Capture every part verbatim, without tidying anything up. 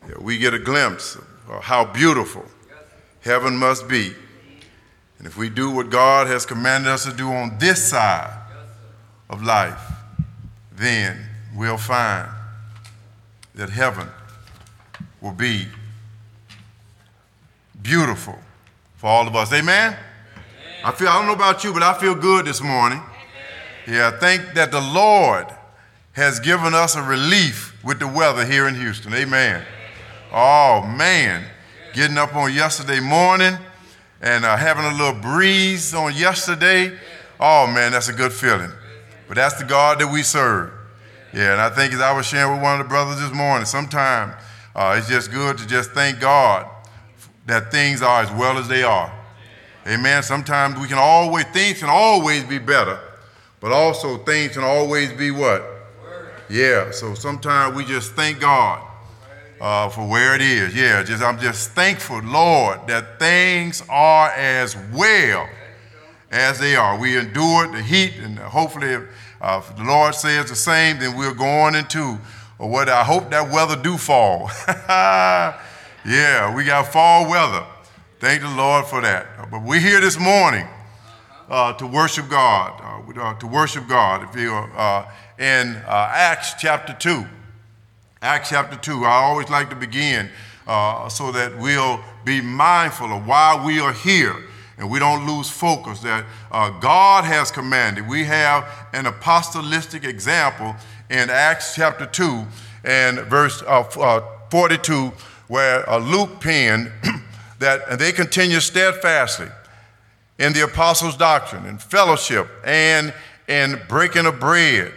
Yeah, we get a glimpse of how beautiful heaven must be. And if we do what God has commanded us to do on this side of life, then we'll find that heaven will be beautiful for all of us. Amen? Amen. I feel, I don't know about you, but I feel good this morning. Amen. Yeah, I think that the Lord has given us a relief with the weather here in Houston. Amen. Amen. Oh, man. Getting up on yesterday morning and uh, having a little breeze on yesterday. Oh, man, that's a good feeling. But that's the God that we serve. Yeah, and I think as I was sharing with one of the brothers this morning, sometimes uh, it's just good to just thank God that things are as well as they are. Amen. Sometimes we can always, things can always be better, but also things can always be what? Yeah, so sometimes we just thank God uh, for where it is. Yeah, just I'm just thankful, Lord, that things are as well as they are. We endured the heat, and hopefully if, uh, if the Lord says the same, then we're going into or what I hope that weather do fall. Yeah, we got fall weather. Thank the Lord for that. Uh, but we're here this morning uh, to worship God, uh, uh, to worship God. If you uh, in uh, Acts chapter two, Acts chapter two, I always like to begin uh, so that we'll be mindful of why we are here and we don't lose focus that uh, God has commanded. We have an apostolistic example in Acts chapter two and verse uh, uh, forty-two, where uh, Luke penned that and they continue steadfastly in the apostles' doctrine and fellowship and in breaking of bread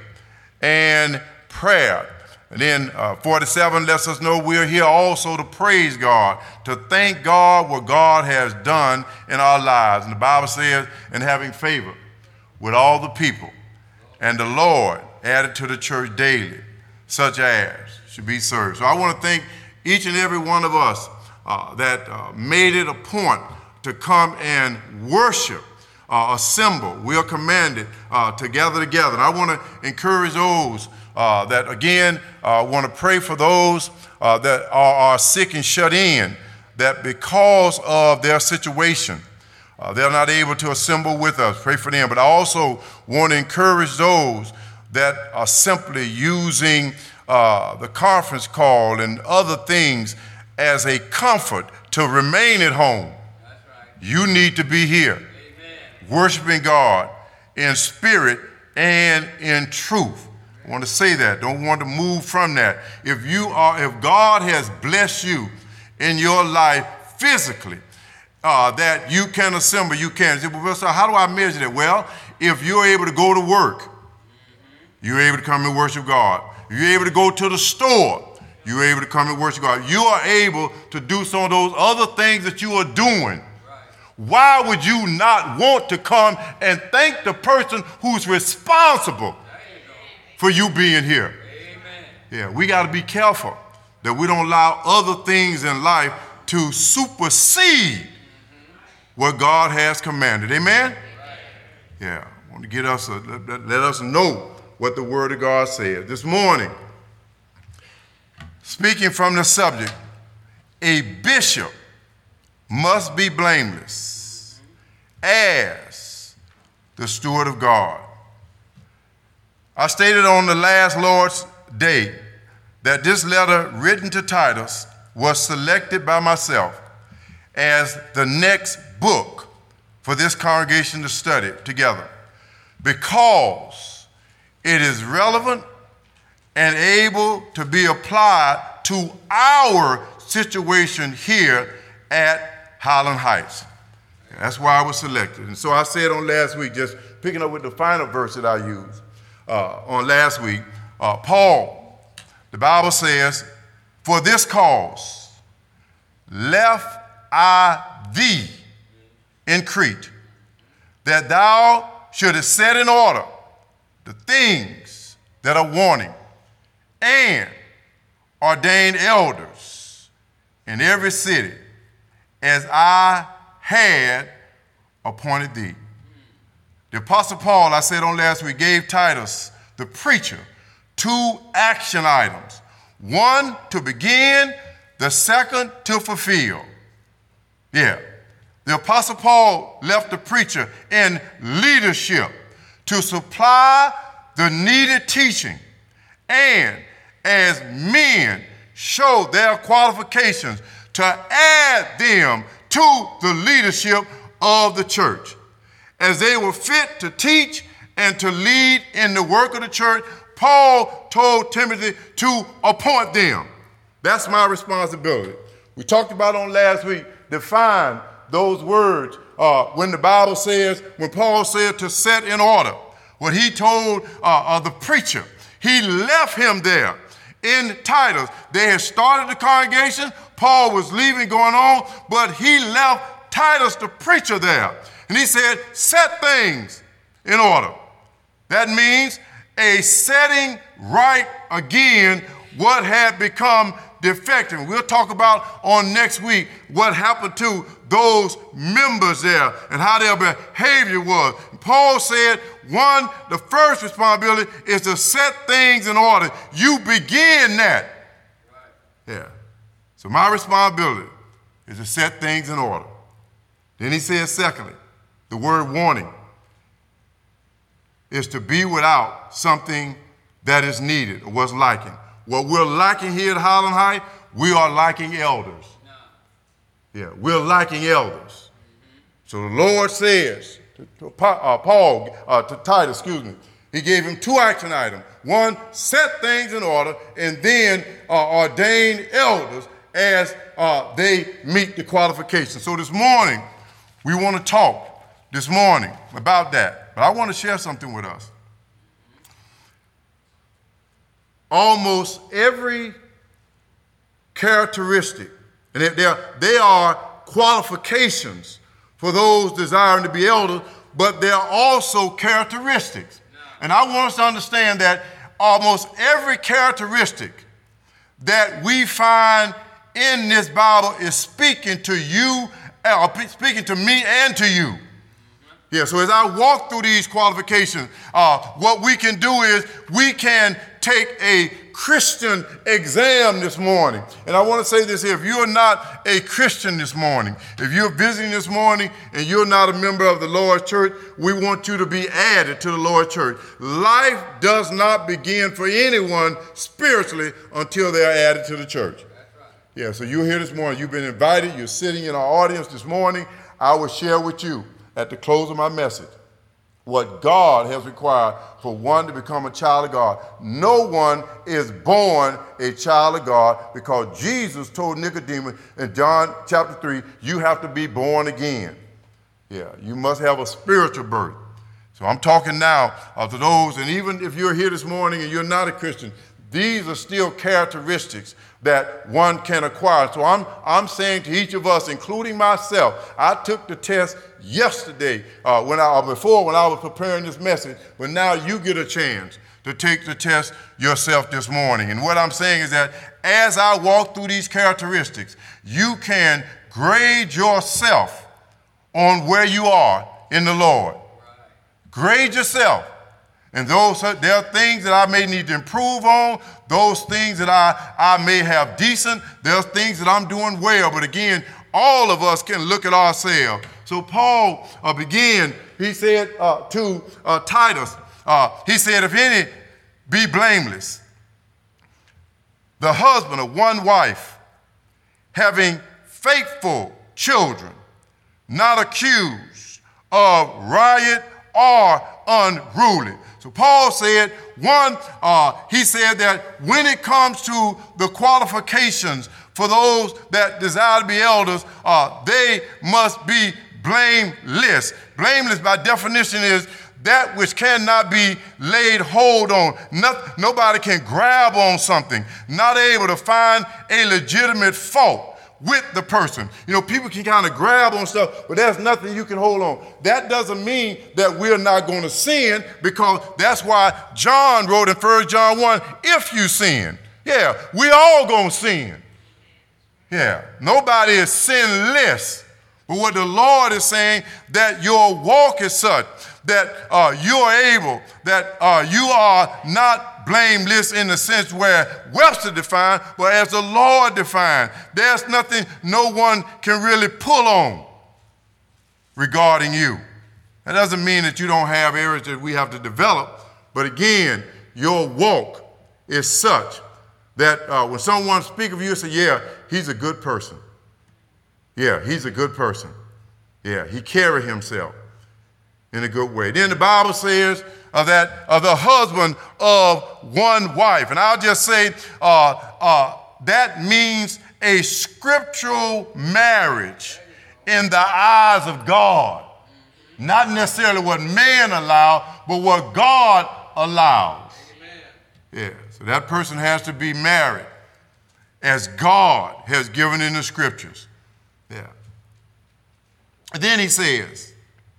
and prayer. And then uh, forty-seven lets us know we are here also to praise God, to thank God what God has done in our lives. And the Bible says, and having favor with all the people, and the Lord added to the church daily, such as should be served. So I want to thank each and every one of us uh, that uh, made it a point to come and worship, uh, assemble. We are commanded uh, to gather together. And I want to encourage those uh, that, again, uh, want to pray for those uh, that are, are sick and shut in, that because of their situation, uh, they're not able to assemble with us. Pray for them. But I also want to encourage those that are simply using Uh, the conference call and other things as a comfort to remain at home. That's right. You need to be here. Amen. Worshiping God in spirit and in truth. I want to say that. Don't want to move from that. If you are, if God has blessed you in your life physically, uh, that you can assemble, you can. Well, so how do I measure that? Well, if you're able to go to work, mm-hmm. you're able to come and worship God. You're able to go to the store. You're able to come and worship God. You are able to do some of those other things that you are doing. Right. Why would you not want to come and thank the person who's responsible you for you being here? Amen. Yeah, we got to be careful that we don't allow other things in life to supersede mm-hmm. what God has commanded. Amen? Right. Yeah, I want to get us a, let, let us know what the Word of God says. This morning, speaking from the subject, a bishop must be blameless as the steward of God. I stated on the last Lord's Day that this letter written to Titus was selected by myself as the next book for this congregation to study together because it is relevant and able to be applied to our situation here at Highland Heights. That's why I was selected. And so I said on last week, just picking up with the final verse that I used uh, on last week, uh, Paul, the Bible says, for this cause left I thee in Crete, that thou shouldest set in order the things that are wanting, and ordained elders in every city, as I had appointed thee. The Apostle Paul, I said on last week, gave Titus, the preacher, two action items. One, to begin the second to fulfill. Yeah. The Apostle Paul left the preacher in leadership to supply the needed teaching, and as men showed their qualifications to add them to the leadership of the church. As they were fit to teach and to lead in the work of the church, Paul told Timothy to appoint them. That's my responsibility. We talked about on last week, define those words uh, when the Bible says, when Paul said to set in order, what he told uh, uh, the preacher, he left him there in Titus. They had started the congregation. Paul was leaving, going on, but he left Titus, the preacher, there. And he said, set things in order. That means a setting right again what had become defective. We'll talk about on next week what happened to those members there and how their behavior was. Paul said, one, the first responsibility is to set things in order. You begin that. Yeah. So my responsibility is to set things in order. Then he says, secondly, the word warning is to be without something that is needed or was lacking. What we're lacking here at Highland Heights, we are lacking elders. No. Yeah, we're lacking elders. Mm-hmm. So the Lord says to, to uh, Paul, uh, to Titus, excuse me, he gave him two action items. One, set things in order, and then uh, ordain elders as uh, they meet the qualifications. So this morning, we want to talk this morning about that. But I want to share something with us. Almost every characteristic, and they are, they are qualifications for those desiring to be elders, but they are also characteristics. And I want us to understand that almost every characteristic that we find in this Bible is speaking to you, uh, speaking to me and to you. Yeah, so as I walk through these qualifications, uh, what we can do is we can take a Christian exam this morning. And I want to say this here. If you're not a Christian this morning, if you're visiting this morning and you're not a member of the Lord's church, we want you to be added to the Lord's church. Life does not begin for anyone spiritually until they are added to the church. That's right. Yeah, so you're here this morning. You've been invited. You're sitting in our audience this morning. I will share with you at the close of my message what God has required for one to become a child of God. No one is born a child of God because Jesus told Nicodemus in John chapter three, you have to be born again. Yeah, you must have a spiritual birth. So I'm talking now uh, to those, and even if you're here this morning and you're not a Christian, these are still characteristics that one can acquire. So I'm, I'm saying to each of us, including myself, I took the test yesterday uh, when I, or before when I was preparing this message, but now you get a chance to take the test yourself this morning. And what I'm saying is that as I walk through these characteristics, you can grade yourself on where you are in the Lord. Grade yourself. And those are, there are things that I may need to improve on, those things that I, I may have decent, there are things that I'm doing well. But again, all of us can look at ourselves. So Paul uh, began, he said uh, to uh, Titus, uh, he said, if any be blameless, the husband of one wife, having faithful children, not accused of riot or unruly. So Paul said, one, uh, he said that when it comes to the qualifications for those that desire to be elders, uh, they must be blameless. Blameless by definition is that which cannot be laid hold on. Not, nobody can grab on something, not able to find a legitimate fault with the person. You know, people can kind of grab on stuff, but there's nothing you can hold on. That doesn't mean that we're not going to sin, because that's why John wrote in First John one, if you sin. Yeah, we all going to sin. Yeah, nobody is sinless. But what the Lord is saying, that your walk is such that uh, you are able, that uh, you are not blameless in the sense where Webster defined, but as the Lord defined. There's nothing no one can really pull on regarding you. That doesn't mean that you don't have areas that we have to develop, but again, your walk is such that uh, when someone speaks of you, say, yeah, he's a good person. Yeah, he's a good person. Yeah, he carried himself in a good way. Then the Bible says uh, that uh, the husband of one wife, and I'll just say uh, uh, that means a scriptural marriage in the eyes of God. Not necessarily what man allows, but what God allows. Yeah, so that person has to be married as God has given in the scriptures. Yeah. And then he says,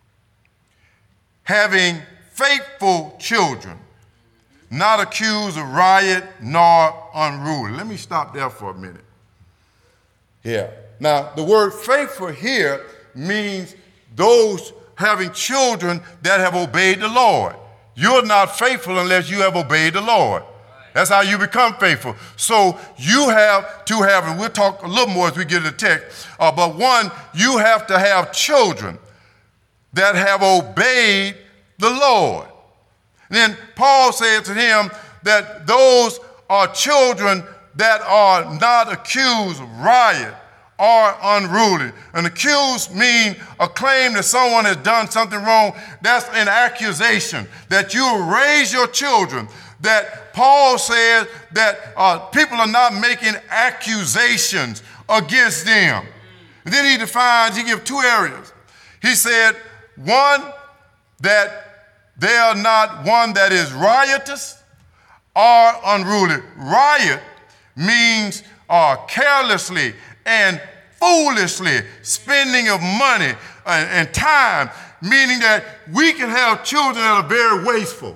having faithful children, not accused of riot nor unruly. Let me stop there for a minute. Yeah. Now, the word faithful here means those having children that have obeyed the Lord. You're not faithful unless you have obeyed the Lord. That's how you become faithful. So you have to have, and we'll talk a little more as we get to the text, uh, but one, you have to have children that have obeyed the Lord. And then Paul said to him that those are children that are not accused of riot or unruly. An accused means a claim that someone has done something wrong. That's an accusation that you raise your children. That Paul says that uh, people are not making accusations against them. And then he defines, he gives two areas. He said, one, that they are not one that is riotous or unruly. Riot means uh, carelessly and foolishly spending of money and, and time, meaning that we can have children that are very wasteful.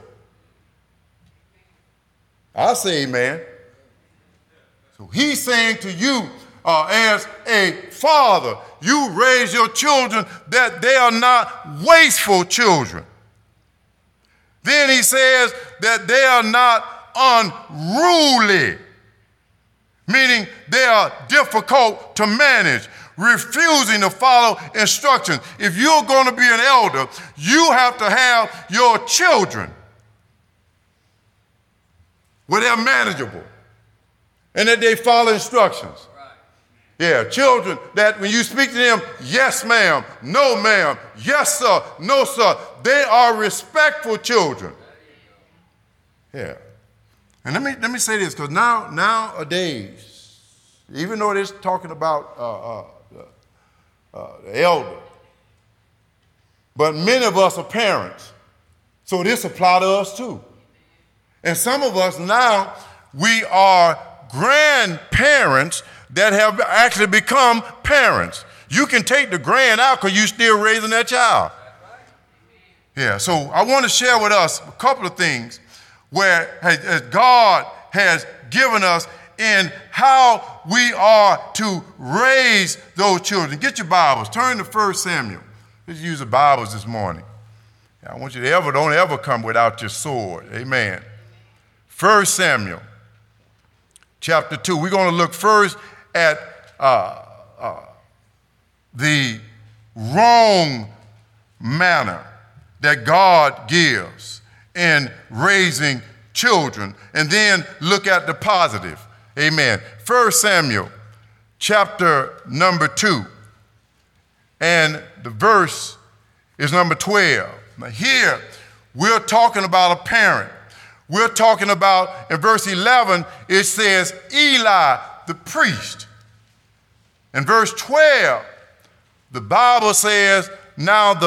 I say amen. So he's saying to you uh, as a father, you raise your children that they are not wasteful children. Then he says that they are not unruly, meaning they are difficult to manage, refusing to follow instructions. If you're going to be an elder, you have to have your children where they're manageable and that they follow instructions. Yeah, children that when you speak to them, yes, ma'am, no, ma'am, yes, sir, no, sir, they are respectful children. Yeah. And let me let me say this, because now nowadays, even though it's talking about uh, uh, uh, the elder, but many of us are parents, so this applies to us too. And some of us now, we are grandparents that have actually become parents. You can take the grand out because you're still raising that child. Yeah, so I want to share with us a couple of things where as God has given us in how we are to raise those children. Get your Bibles. Turn to First Samuel. Let's use the Bibles this morning. I want you to ever, don't ever come without your sword. Amen. First Samuel, chapter two. We're going to look first at uh, uh, the wrong manner that God gives in raising children, and then look at the positive. Amen. First Samuel, chapter number two, and the verse is number twelve. Now here, we're talking about a parent. We're talking about, in verse eleven, it says Eli, the priest. In verse twelve, the Bible says, now the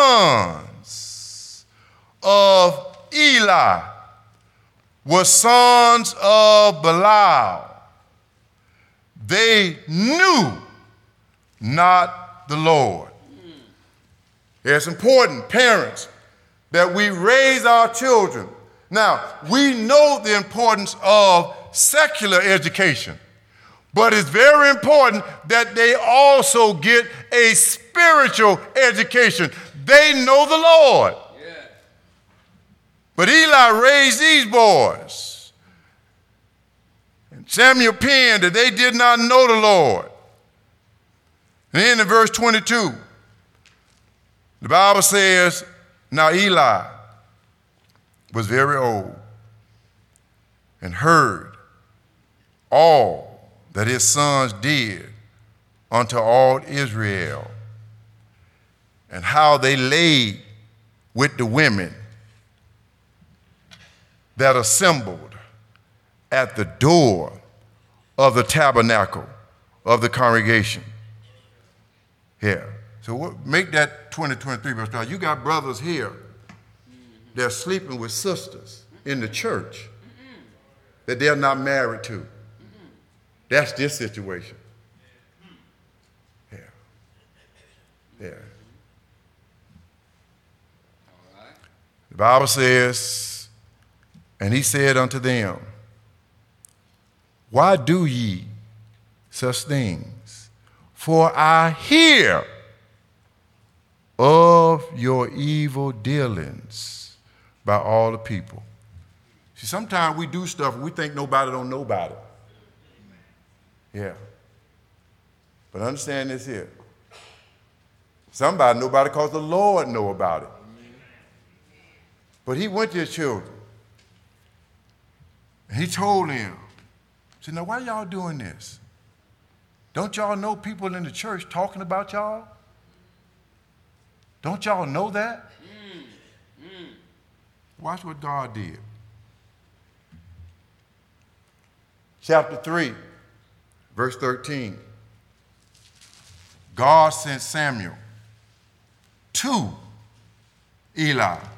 sons of Eli were sons of Belial. They knew not the Lord. It's important, parents, that we raise our children. Now, we know the importance of secular education, but it's very important that they also get a spiritual education. They know the Lord. Yeah. But Eli raised these boys. And Samuel penned that they did not know the Lord. And then in verse twenty-two, the Bible says, now Eli was very old and heard all that his sons did unto all Israel, and how they lay with the women that assembled at the door of the tabernacle of the congregation. Yeah. So what, make that twenty, twenty-three verse twelve. You got brothers here that are sleeping with sisters in the church that they're not married to. That's this situation. Yeah. Yeah. The Bible says, and he said unto them, why do ye such things? For I hear of your evil dealings by all the people. See, sometimes we do stuff and we think nobody don't know about it. Yeah. But understand this here. Somebody know about it because the Lord know about it. But he went to his children. And he told them, he said, now why y'all doing this? Don't y'all know people in the church talking about y'all? Don't y'all know that? Mm, mm. Watch what God did. Chapter three, verse thirteen. God sent Samuel to Eli. Mm-hmm.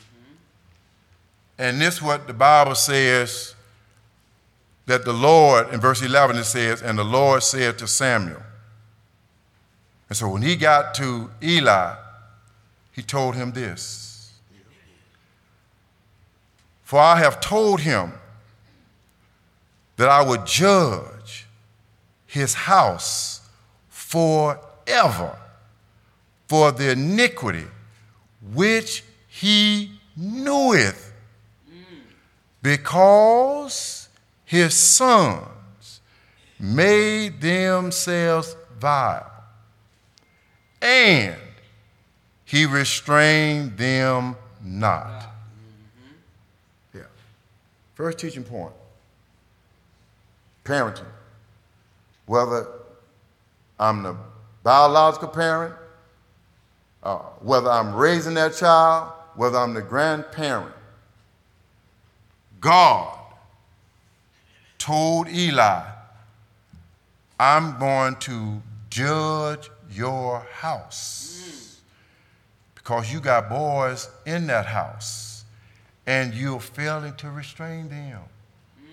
And this is what the Bible says, that the Lord, in verse eleven it says, and the Lord said to Samuel. And so when he got to Eli, he told him this. For I have told him that I would judge his house forever for the iniquity which he kneweth, because his sons made themselves vile, and he restrained them not. Mm-hmm. Yeah. First teaching point. Parenting. Whether I'm the biological parent, uh, whether I'm raising that child, whether I'm the grandparent, God told Eli, I'm going to judge your house. Because you got boys in that house and you're failing to restrain them. Mm.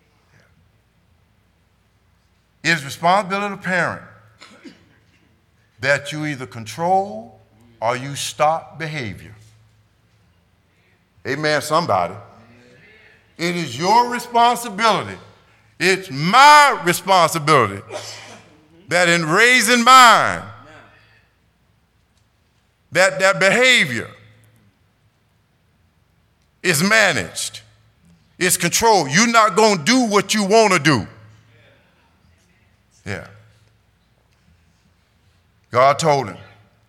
Yeah. It's responsibility of the parent that you either control or you stop behavior. Amen, somebody. It is your responsibility. It's my responsibility that in raising mine, that that behavior is managed, it's controlled. You're not going to do what you want to do. Yeah. God told him.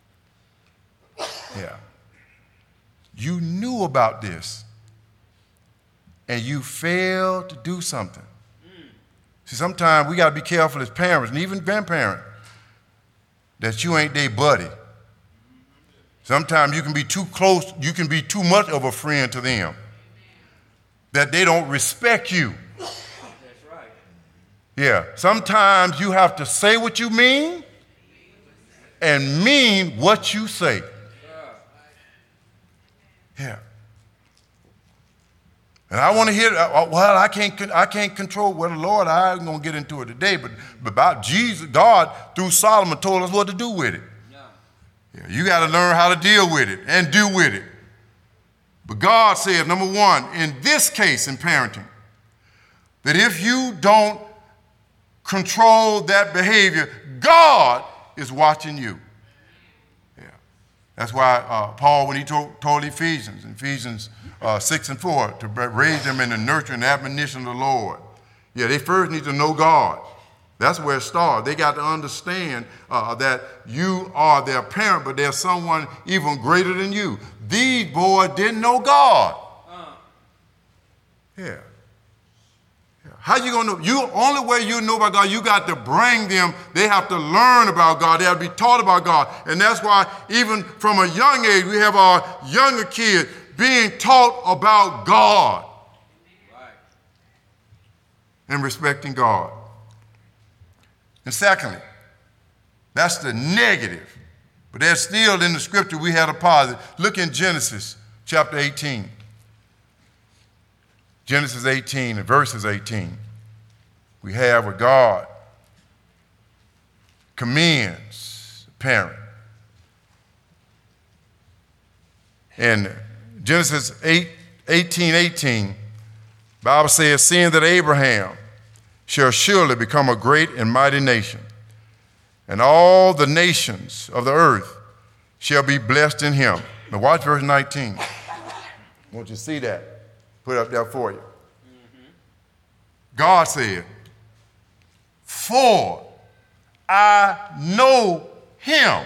Yeah. You knew about this, and you failed to do something. See, sometimes we got to be careful as parents, and even grandparents, that you ain't their buddy. Sometimes you can be too close, you can be too much of a friend to them, that they don't respect you. That's right. Yeah, sometimes you have to say what you mean and mean what you say. Yeah. And I want to hear, well, I can't, I can't control, well, Lord, I'm going to get into it today, but, but about Jesus, God, through Solomon, told us what to do with it. Yeah, you got to learn how to deal with it and do with it. But God said, number one, in this case in parenting, that if you don't control that behavior, God is watching you. Yeah. That's why uh, Paul, when he told, told Ephesians, Ephesians uh, six and four, to raise them in the nurture and admonition of the Lord. Yeah, they first need to know God. That's where it starts. They got to understand uh, that you are their parent, but there's someone even greater than you. These boys didn't know God. Uh. Yeah. yeah. How you gonna know? You only way you know about God, you got to bring them. They have to learn about God. They have to be taught about God, and that's why even from a young age we have our younger kids being taught about God right. and respecting God. And secondly, that's the negative. But there's still in the scripture we had a positive. Look in Genesis chapter eighteen. Genesis eighteen and verses eighteen. We have where God commends the parent. In Genesis eight, eighteen, eighteen, the Bible says, seeing that Abraham shall surely become a great and mighty nation, and all the nations of the earth shall be blessed in him. Now watch verse nineteen. I want you to see that. Put it up there for you. Mm-hmm. God said, for I know him,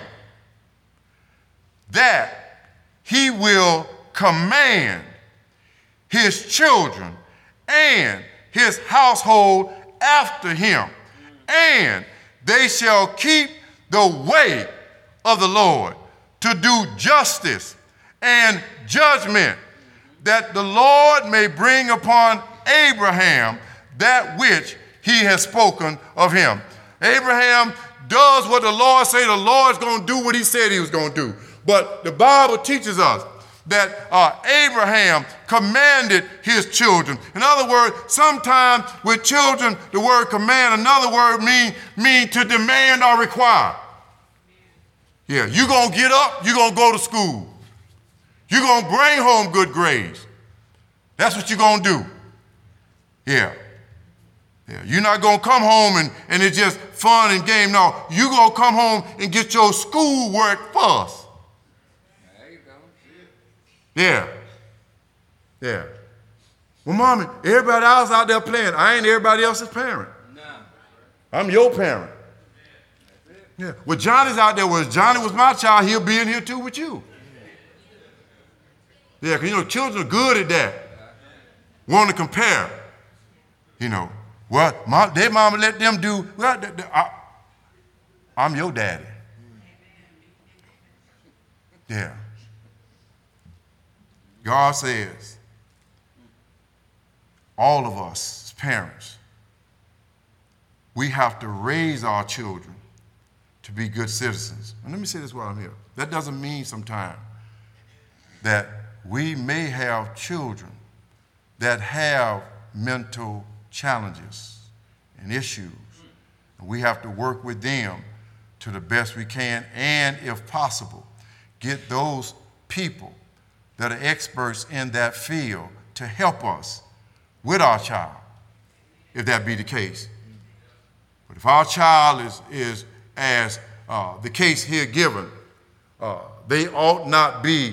that he will command his children and his household after him, and they shall keep the way of the Lord to do justice and judgment, that the Lord may bring upon Abraham that which he has spoken of him. Abraham does what the Lord said. The Lord's going to do what he said he was going to do. But the Bible teaches us that uh, Abraham commanded his children. In other words, sometimes with children, the word command, another word mean, mean to demand or require. Yeah, you're going to get up, you're going to go to school. You're going to bring home good grades. That's what you're going to do. Yeah. Yeah. You're not going to come home and, and it's just fun and game. No, you're going to come home and get your schoolwork first. Yeah. Yeah. Well, mommy, everybody else out there playing. I ain't everybody else's parent. No. I'm your parent. Yeah. Well, Johnny's out there. Well, if Johnny was my child, he'll be in here too with you. Yeah, because, you know, children are good at that. Want to compare. You know, well, my, their mama let them do, well, they, they, I, I'm your daddy. Yeah. God says, all of us as parents, we have to raise our children to be good citizens. And let me say this while I'm here. That doesn't mean sometimes that we may have children that have mental challenges and issues. And we have to work with them to the best we can, and if possible, get those people that are experts in that field to help us with our child, if that be the case. But if our child is, is as uh, the case here given, uh, they ought not be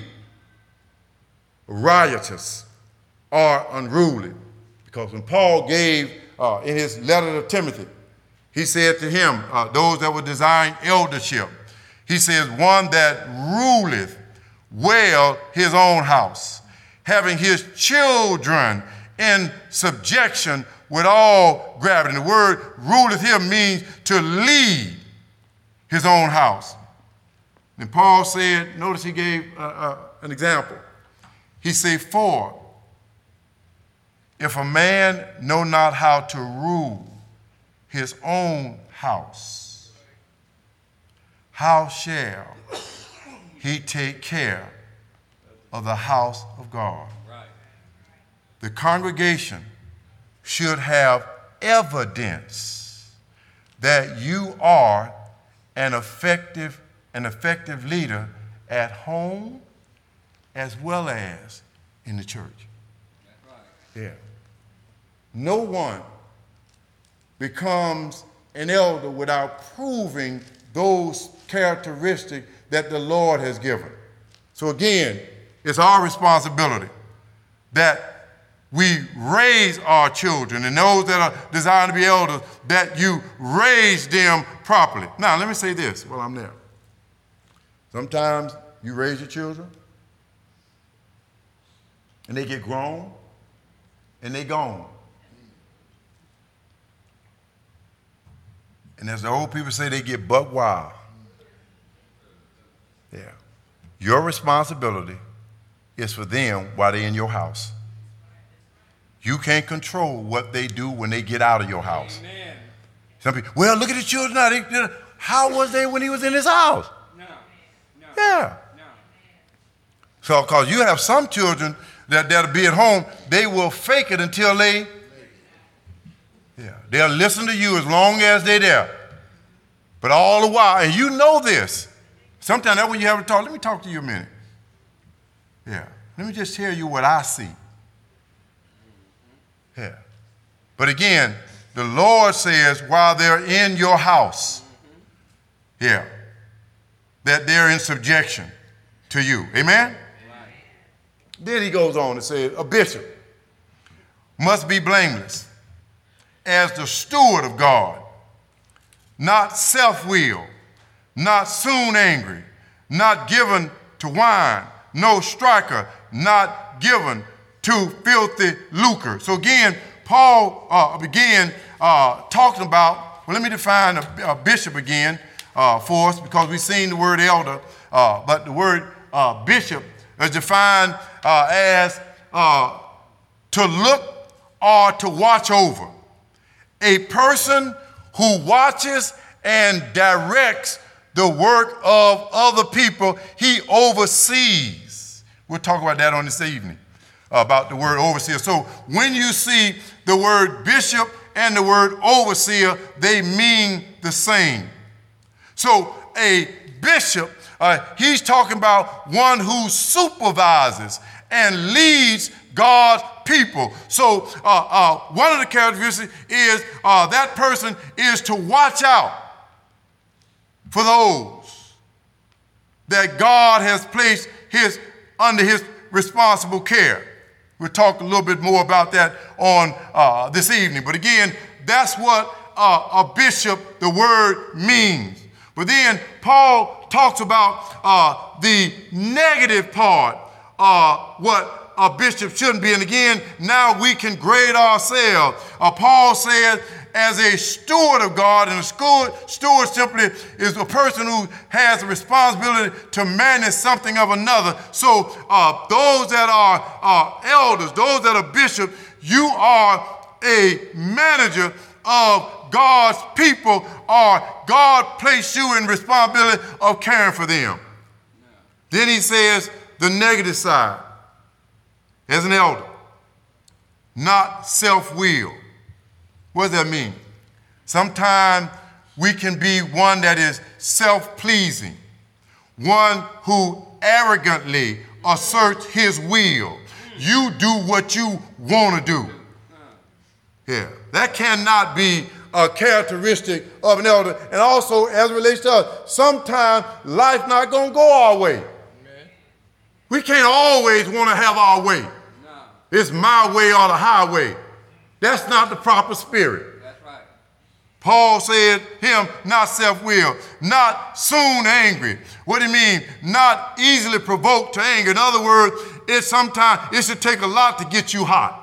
riotous or unruly. Because when Paul gave uh, in his letter to Timothy, he said to him, uh, those that were desiring eldership, he says, one that ruleth well his own house, having his children in subjection with all gravity. And the word ruleth here means to lead his own house. And Paul said, notice he gave uh, uh, an example. He said, for if a man know not how to rule his own house, how shall he take care of the house of God? Right. The congregation should have evidence that you are an effective, an effective leader at home as well as in the church. That's right. Yeah. No one becomes an elder without proving those characteristics that the Lord has given. So again, it's our responsibility that we raise our children and those that are designed to be elders, that you raise them properly. Now, let me say this while I'm there. Sometimes you raise your children and they get grown and they gone. And as the old people say, they get buck wild. Yeah. Your responsibility is for them while they're in your house. You can't control what they do when they get out of your house. Amen. Some people, well, look at the children now. They, they, how was they when he was in his house? No. No. Yeah. No. So, because you have some children that, that'll be at home, they will fake it until they, yeah, they'll listen to you as long as they're there. But all the while, and you know this, sometimes that's when you have to talk. Let me talk to you a minute. Yeah. Let me just tell you what I see. Yeah. But again, the Lord says while they're in your house, yeah, that they're in subjection to you. Amen? Right. Then he goes on to say, a bishop must be blameless as the steward of God, not self-willed, not soon angry, not given to wine, no striker, not given to filthy lucre. So again, Paul uh, began uh, talking about, well, let me define a, a bishop again uh, for us, because we've seen the word elder, uh, but the word uh, bishop is defined uh, as uh, to look or to watch over. A person who watches and directs the work of other people, he oversees. We'll talk about that on this evening, uh, about the word overseer. So when you see the word bishop and the word overseer, they mean the same. So a bishop, uh, he's talking about one who supervises and leads God's people. So uh, uh, one of the characteristics is uh, that person is to watch out for those that God has placed his under his responsible care. We'll talk a little bit more about that on uh, this evening. But again, that's what uh, a bishop, the word, means. But then Paul talks about uh, the negative part, uh, what a bishop shouldn't be. And again, now we can grade ourselves. Uh, Paul said, as a steward of God, and a steward, steward simply is a person who has the responsibility to manage something of another. So uh, those that are uh, elders, those that are bishops, you are a manager of God's people, or God placed you in responsibility of caring for them. Yeah. Then he says the negative side, as an elder, not self-willed. What does that mean? Sometimes we can be one that is self-pleasing, one who arrogantly asserts his will. You do what you want to do. Yeah, that cannot be a characteristic of an elder. And also, as it relates to us, sometimes life's not going to go our way. Amen. We can't always want to have our way. No. It's my way or the highway. That's not the proper spirit. That's right. Paul said him, not self-willed, not soon angry. What do you mean? Not easily provoked to anger. In other words, it sometimes it should take a lot to get you hot.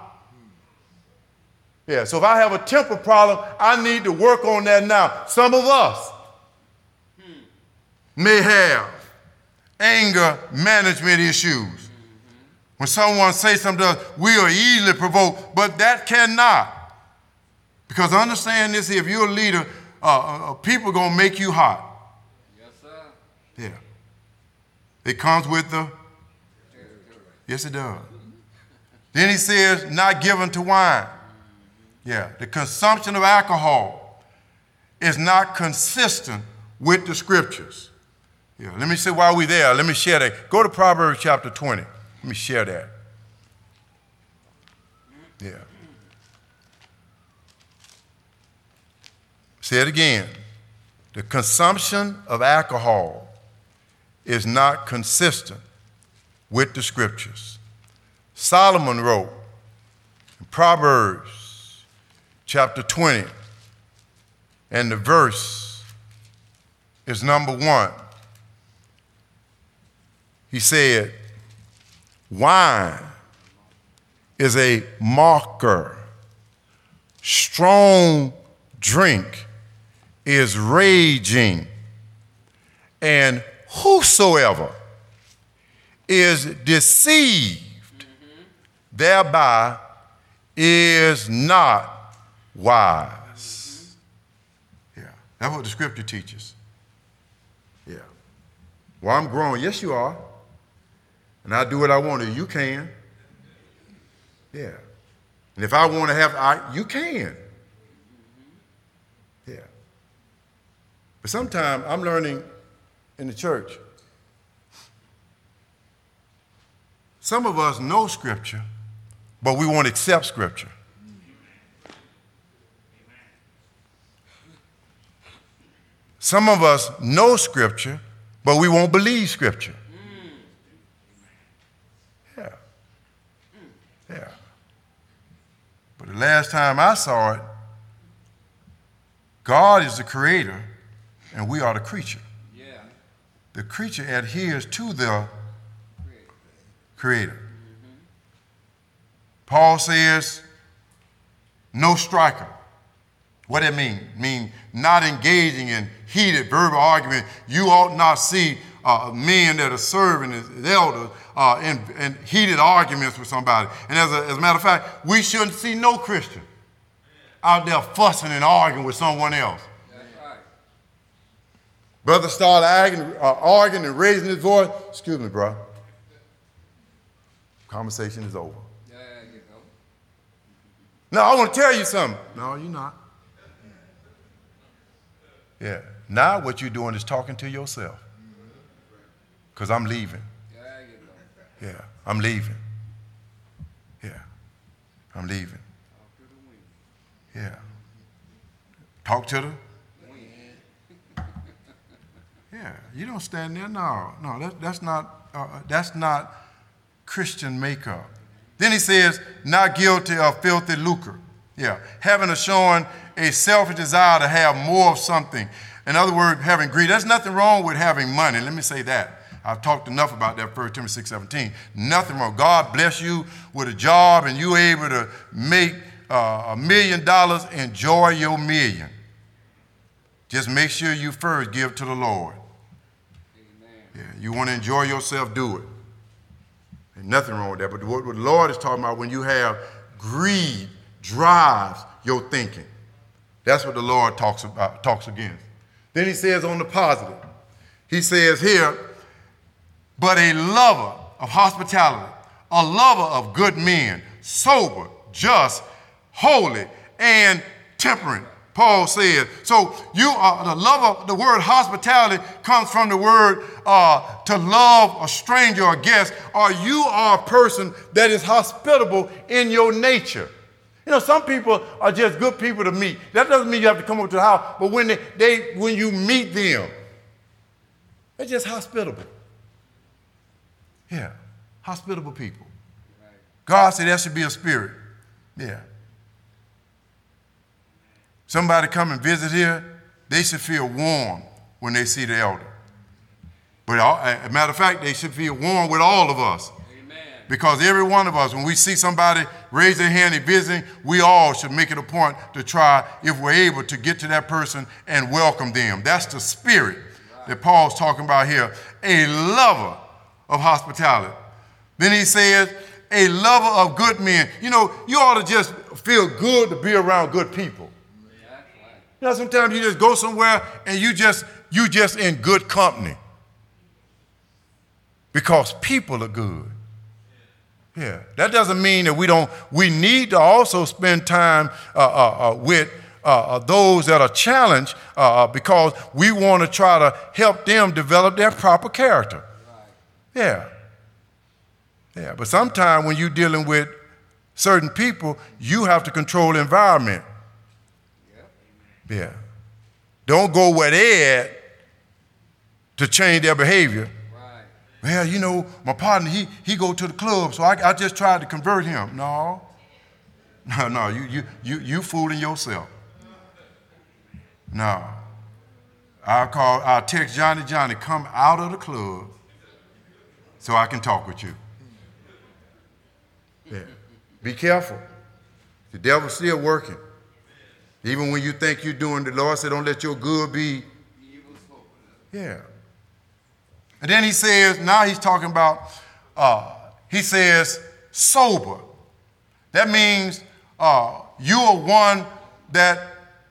Yeah, so if I have a temper problem, I need to work on that now. Some of us hmm. may have anger management issues. Mm-hmm. When someone says something to us, we are easily provoked, but that cannot. Because understand this, if you're a leader, uh, uh, people are going to make you hot. Yes, sir. Yeah. It comes with the, yes, it does. Then he says, not given to wine. Yeah, the consumption of alcohol is not consistent with the scriptures. Yeah, let me say while we're there, let me share that. Go to Proverbs chapter twenty. Let me share that. Yeah. Say it again. The consumption of alcohol is not consistent with the scriptures. Solomon wrote in Proverbs chapter twenty, and the verse is number one. He said, wine is a mocker. Strong drink is raging. And whosoever is deceived mm-hmm. thereby is not wise. Mm-hmm. Yeah, that's what the scripture teaches. Yeah. Well, I'm grown. Yes, you are. And I do what I want to. You can. Yeah. And if I want to have, I, you can. Yeah. But sometimes I'm learning in the church. Some of us know scripture, but we won't accept scripture. Some of us know scripture, but we won't believe scripture. Yeah. Yeah. But the last time I saw it, God is the creator and we are the creature. Yeah. The creature adheres to the creator. Mm-hmm. Paul says, no striker. What does that mean? It means not engaging in heated verbal argument. You ought not see uh, men that are serving as elders uh, in, in heated arguments with somebody. And as a, as a matter of fact, we shouldn't see no Christian out there fussing and arguing with someone else. That's right. Brother started arguing, uh, arguing and raising his voice. Excuse me, bro. Conversation is over. Yeah, you know. No, I want to tell you something. No, you're not. Yeah. Now what you're doing is talking to yourself. Because I'm leaving. Yeah, I'm leaving. Yeah, I'm leaving. Yeah. Talk to the? Yeah, you don't stand there. No, no, that, that's not, uh, that's not Christian makeup. Then he says, not guilty of filthy lucre. Yeah, having a showing a selfish desire to have more of something. In other words, having greed. There's nothing wrong with having money. Let me say that. I've talked enough about that, First Timothy six seventeen. Nothing wrong. God bless you with a job and you're able to make uh, a million dollars. Enjoy your million. Just make sure you first give to the Lord. Amen. Yeah, you want to enjoy yourself, do it. Ain't nothing wrong with that. But what, what the Lord is talking about, when you have greed drives your thinking. That's what the Lord talks about, talks against. Then he says on the positive, he says here, but a lover of hospitality, a lover of good men, sober, just, holy, and temperate. Paul says, so you are the lover, the word hospitality comes from the word uh, to love a stranger or guest, or you are a person that is hospitable in your nature. You know, some people are just good people to meet. That doesn't mean you have to come over to the house, but when they, they when you meet them, they're just hospitable. Yeah, hospitable people. Right. God said that should be a spirit. Yeah. Somebody come and visit here, they should feel warm when they see the elder. But as a matter of fact, they should feel warm with all of us. Because every one of us, when we see somebody raise their hand and visiting, we all should make it a point to try, if we're able, to get to that person and welcome them. That's the spirit that Paul's talking about here. A lover of hospitality. Then he says, a lover of good men. You know, you ought to just feel good to be around good people. You know, sometimes you just go somewhere and you just, you just in good company. Because people are good. Yeah, that doesn't mean that we don't, we need to also spend time uh, uh, uh, with uh, uh, those that are challenged uh, because we want to try to help them develop their proper character. Yeah. Yeah, but sometimes when you're dealing with certain people, you have to control the environment. Yeah. Don't go where they're at to change their behavior. Well, you know, my partner, he, he go to the club, so I, I just tried to convert him. No. No, no, you, you, you, you fooling yourself. No. I'll call, I'll text Johnny, Johnny, come out of the club so I can talk with you. Yeah. Be careful. The devil's still working. Even when you think you're doing, the Lord said, don't let your good be. Yeah. And then he says, now he's talking about, uh, he says, sober. That means uh, you are one that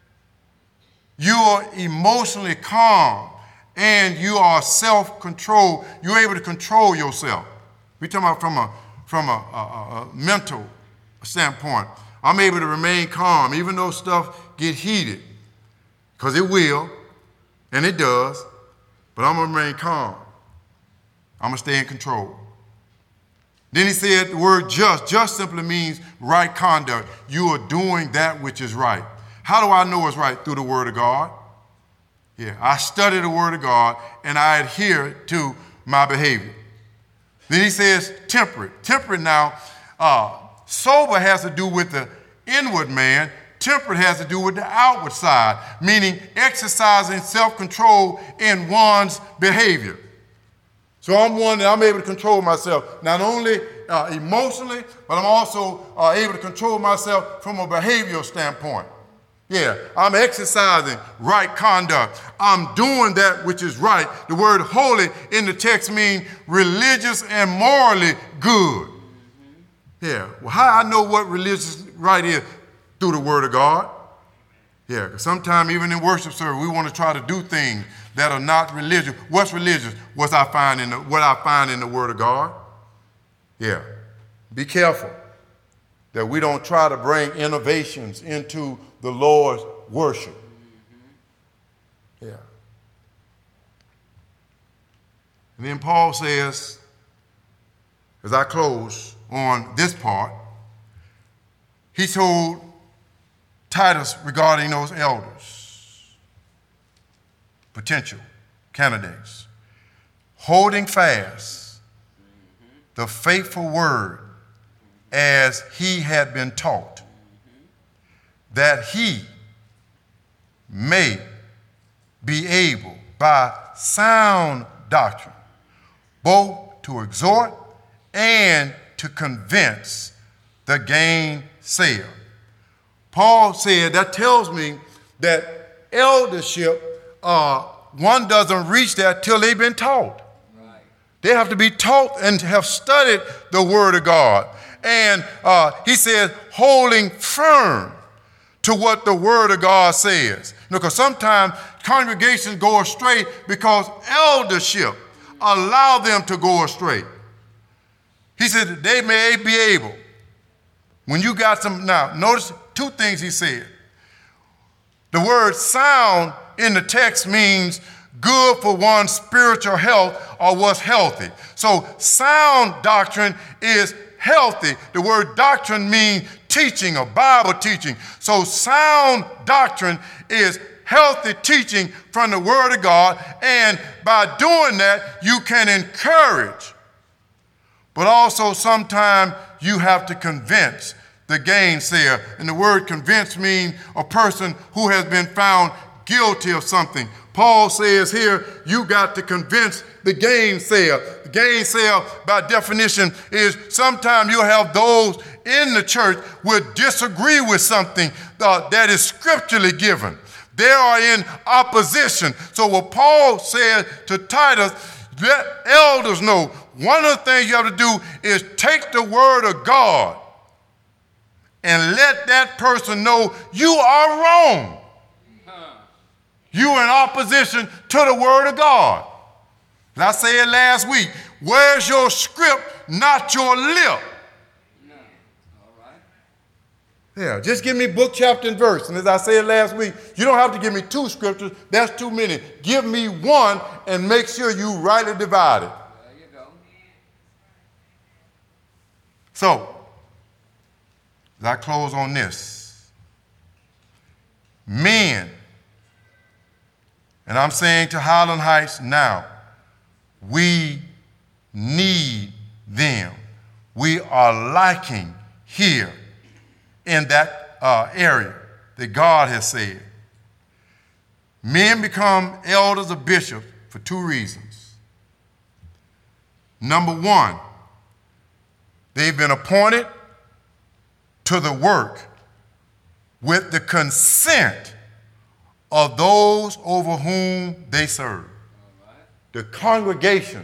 you are emotionally calm and you are self-controlled. You're able to control yourself. We're talking about from a, from a, a, a mental standpoint. I'm able to remain calm even though stuff get heated, because it will, and it does, but I'm going to remain calm. I'm going to stay in control. Then he said the word just. Just simply means right conduct. You are doing that which is right. How do I know it's right? Through the word of God. Yeah, I study the word of God and I adhere to my behavior. Then he says temperate. Temperate now, uh, sober has to do with the inward man. Temperate has to do with the outward side, meaning exercising self-control in one's behavior. So I'm one that I'm able to control myself, not only uh, emotionally, but I'm also uh, able to control myself from a behavioral standpoint. Yeah, I'm exercising right conduct. I'm doing that which is right. The word holy in the text means religious and morally good. Yeah, well, how I know what religious right is? Through the word of God. Yeah, because sometimes even in worship service, we want to try to do things that are not religious. What's religious? What I find in the, what I find in the word of God. Yeah, be careful that we don't try to bring innovations into the Lord's worship. Yeah. And then Paul says, as I close on this part, he told Titus regarding those elders, potential candidates, holding fast the faithful word as he had been taught, that he may be able by sound doctrine both to exhort and to convince the gainsayer. Paul said, that tells me that eldership, uh, one doesn't reach that till they've been taught. Right. They have to be taught and have studied the word of God. And uh, he says, holding firm to what the word of God says. Because sometimes congregations go astray because eldership allow them to go astray. He said that they may be able. When you got some, now notice two things he said. The word sound in the text means good for one's spiritual health or what's healthy. So sound doctrine is healthy. The word doctrine means teaching or Bible teaching. So sound doctrine is healthy teaching from the word of God, and by doing that, you can encourage. But also sometimes you have to convince the gainsayer. And the word convince means a person who has been found guilty of something. Paul says here, you got to convince the gainsayer. The gainsayer, by definition, is sometimes you'll have those in the church will disagree with something uh, that is scripturally given. They are in opposition. So what Paul said to Titus, let elders know, one of the things you have to do is take the word of God and let that person know you are wrong. You're in opposition to the word of God. As I said last week, where's your script, not your lip? No. All right. Yeah, just give me book, chapter, and verse. And as I said last week, you don't have to give me two scriptures. That's too many. Give me one and make sure you rightly divide it. There you go. So, as I close on this, men, and I'm saying to Highland Heights now, we need them. We are lacking here in that uh, area that God has said. Men become elders or bishops for two reasons. Number one, they've been appointed to the work with the consent of those over whom they serve. The congregation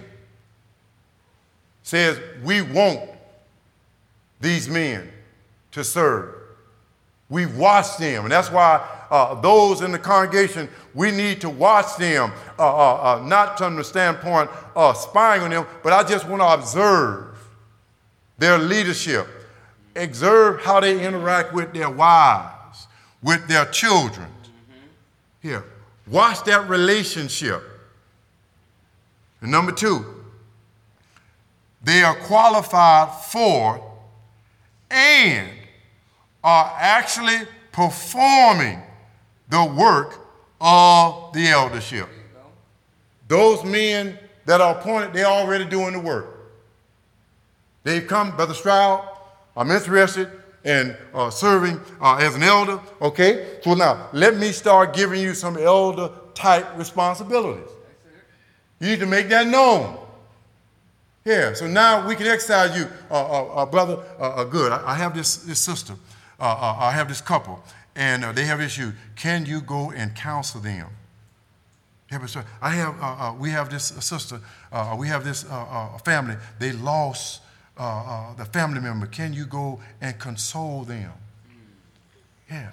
says, we want these men to serve. We watch them, and that's why uh, those in the congregation, we need to watch them, uh, uh, uh, not from the standpoint of spying on them, but I just want to observe their leadership, observe how they interact with their wives, with their children. Mm-hmm. Here, watch that relationship. And number two, they are qualified for and are actually performing the work of the eldership. Those men that are appointed, they're already doing the work. They've come, Brother Stroud, I'm interested in uh, serving uh, as an elder, okay? So now, let me start giving you some elder-type responsibilities. You need to make that known. Yeah, so now we can exercise you, uh, uh, uh, brother, uh, uh, good. I, I have this, this sister, uh, uh, I have this couple, and uh, they have issues. Can you go and counsel them? I have, uh, uh, we have this sister, uh, we have this uh, uh, family, they lost uh, uh, the family member. Can you go and console them? Yeah.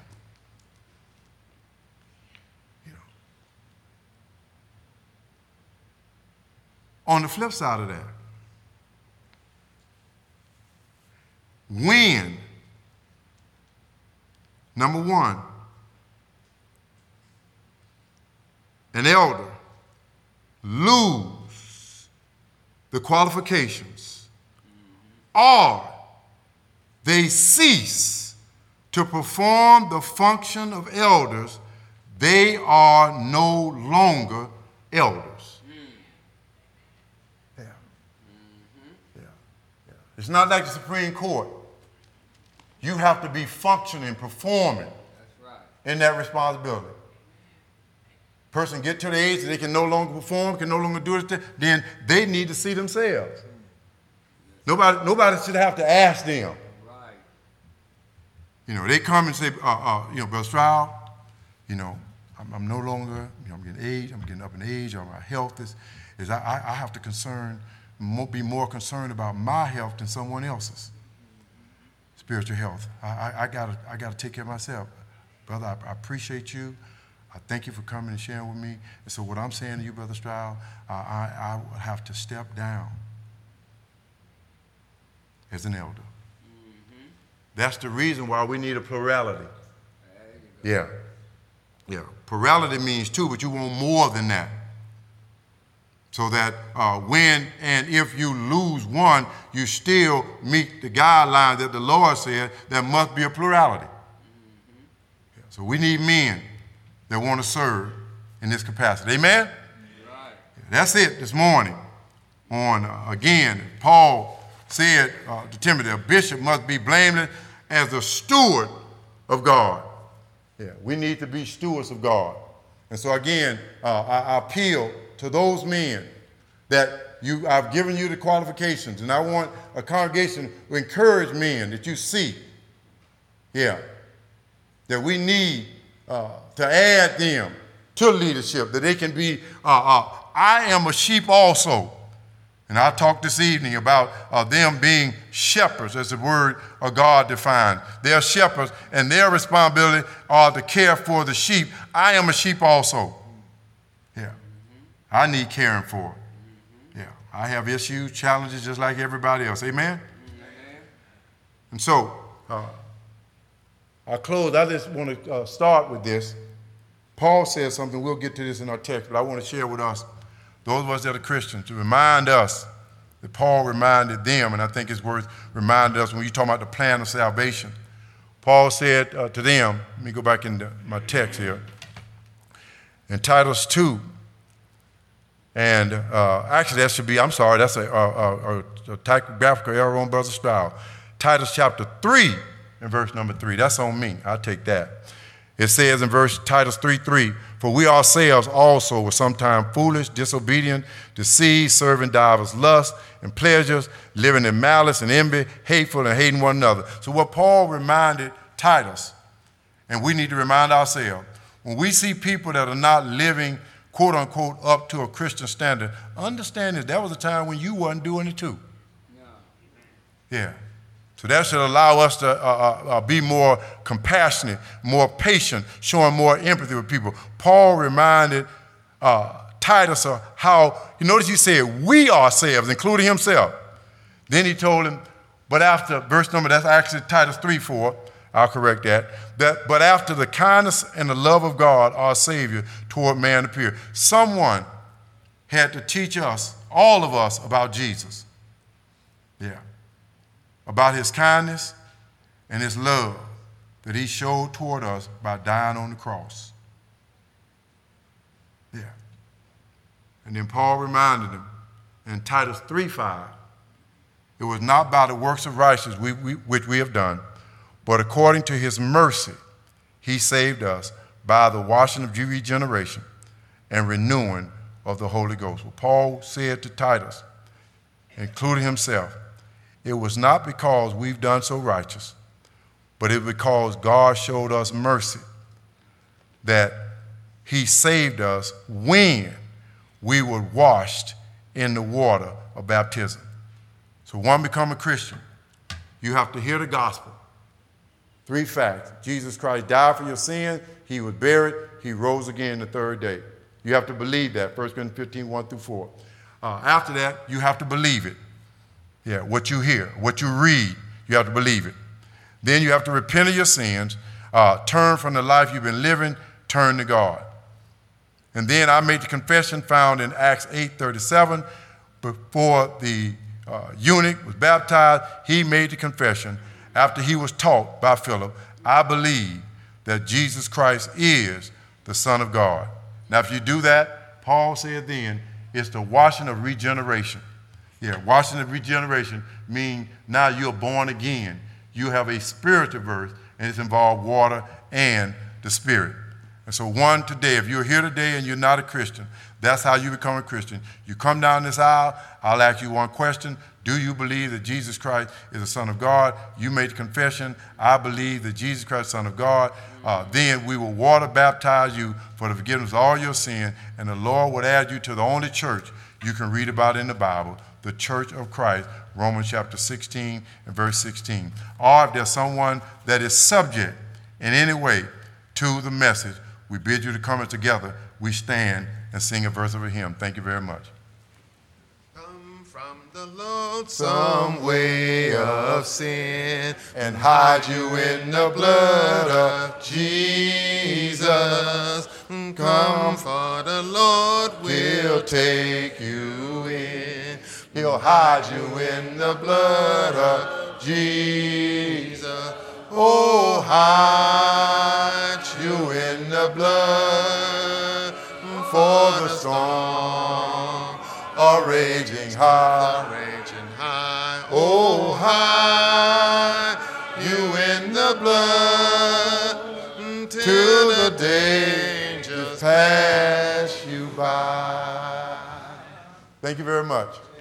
You know. On the flip side of that, when, number one, an elder lose the qualifications or they cease to perform the function of elders, they are no longer elders. Yeah. Yeah. Yeah. It's not like the Supreme Court. You have to be functioning, performing in that responsibility. Person get to the age that they can no longer perform, can no longer do it, then they need to see themselves. Nobody, nobody should have to ask them. Right. You know, they come and say, uh, uh, you know, Brother Stroud, you know, I'm, I'm no longer, you know, I'm getting age, I'm getting up in age, or my health is, is I, I have to concern, more, be more concerned about my health than someone else's. Spiritual health. I, I, I gotta, I gotta take care of myself. Brother, I, I appreciate you. I thank you for coming and sharing with me. And so what I'm saying to you, Brother Stroud, uh, I, I have to step down as an elder. Mm-hmm. That's the reason why we need a plurality. Yeah. Yeah. Plurality means two, but you want more than that. So that uh, when and if you lose one, you still meet the guidelines that the Lord said there must be a plurality. Mm-hmm. Yeah. So we need men that want to serve in this capacity. Amen? Right. That's it this morning. On uh, again, Paul said uh, to Timothy, a bishop must be blameless as a steward of God. Yeah, we need to be stewards of God. And so again, uh, I, I appeal to those men that you, I've given you the qualifications, and I want a congregation to encourage men that you see, yeah, that we need uh, to add them to leadership, that they can be, uh, uh, I am a sheep also. And I talked this evening about uh, them being shepherds, as the word of God defined. They're shepherds, and their responsibility are to care for the sheep. I am a sheep also. Yeah. I need caring for. Yeah. I have issues, challenges, just like everybody else. Amen? Amen. And so, uh, I close. I just want to uh, start with this. Paul says something. We'll get to this in our text, but I want to share with us, those of us that are Christians, to remind us that Paul reminded them, and I think it's worth reminding us when you talk about the plan of salvation. Paul said uh, to them, let me go back into my text here, in Titus two, And uh, actually, that should be, I'm sorry, that's a, a, a, a typographical error on Brother Stroud. Titus chapter three and verse number three. That's on me. I'll take that. It says in verse Titus three three, for we ourselves also were sometime foolish, disobedient, deceived, serving divers lusts and pleasures, living in malice and envy, hateful and hating one another. So what Paul reminded Titus, and we need to remind ourselves, when we see people that are not living, quote unquote, up to a Christian standard, understand that that was a time when you wasn't doing it too. Yeah. So that should allow us to uh, uh, be more compassionate, more patient, showing more empathy with people. Paul reminded uh, Titus of how, you notice he said, we ourselves, including himself. Then he told him, but after, verse number, that's actually Titus three four, I'll correct that, that, but after the kindness and the love of God, our Savior, toward man appeared. Someone had to teach us, all of us, about Jesus. Yeah. About his kindness and his love that he showed toward us by dying on the cross. Yeah. And then Paul reminded them in Titus three five, it was not by the works of righteousness we, we, which we have done, but according to his mercy, he saved us by the washing of regeneration and renewing of the Holy Ghost. Well, Paul said to Titus, including himself, it was not because we've done so righteous, but it was because God showed us mercy, that he saved us when we were washed in the water of baptism. So one become a Christian, you have to hear the gospel. Three facts. Jesus Christ died for your sins, he was buried, he rose again the third day. You have to believe that, First Corinthians fifteen, one through four. Uh, after that, you have to believe it. Yeah, what you hear, what you read, you have to believe it. Then you have to repent of your sins, uh, turn from the life you've been living, turn to God. And then I made the confession found in Acts eight thirty-seven. Before the uh, eunuch was baptized, he made the confession after he was taught by Philip, I believe that Jesus Christ is the Son of God. Now, if you do that, Paul said then, it's the washing of regeneration. Yeah, washing of regeneration means now you're born again. You have a spiritual birth, and it's involved water and the Spirit. And so one today, if you're here today and you're not a Christian, that's how you become a Christian. You come down this aisle, I'll ask you one question. Do you believe that Jesus Christ is the Son of God? You made the confession, I believe that Jesus Christ is the Son of God. Uh, then we will water baptize you for the forgiveness of all your sin, and the Lord would add you to the only church you can read about in the Bible, the Church of Christ, Romans chapter sixteen and verse sixteen. Or if there's someone that is subject in any way to the message, we bid you to come together. We stand and sing a verse of a hymn. Thank you very much. Come from the lonesome way of sin and hide you in the blood of Jesus. Come, for the Lord will take you in. He'll hide you in the blood of Jesus. Oh, hide you in the blood, for the storm are raging high. Raging high. Oh, hide you in the blood till the dangers pass you by. Thank you very much.